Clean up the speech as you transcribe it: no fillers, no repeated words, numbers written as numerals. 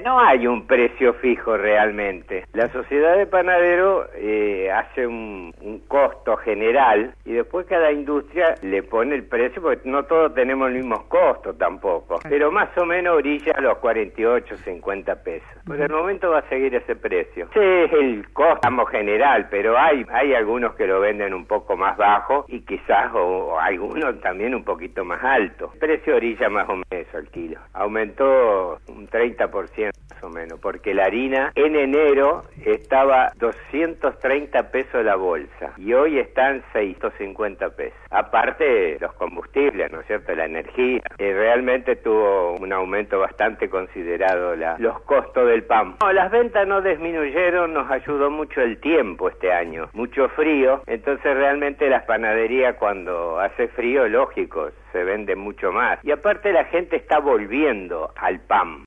No hay un precio fijo realmente. La sociedad de panaderos hace un costo general y después cada industria le pone el precio, porque no todos tenemos el mismo costo tampoco, pero más o menos orilla a los 48, 50 pesos. Por el momento va a seguir ese precio. Ese es el costo general, pero hay algunos que lo venden un poco más bajo y quizás o algunos también un poquito más alto. El precio orilla más o menos al kilo. Aumentó un 30% más o menos, porque la harina en enero estaba 230 pesos la bolsa y hoy están 650 pesos. Aparte los combustibles, ¿no es cierto?, la energía. Realmente tuvo un aumento bastante considerado los costos del pan. No, las ventas no disminuyeron, nos ayudó mucho el tiempo este año, mucho frío, entonces realmente las panaderías cuando hace frío, lógico, se vende mucho más. Y aparte la gente está volviendo al pan.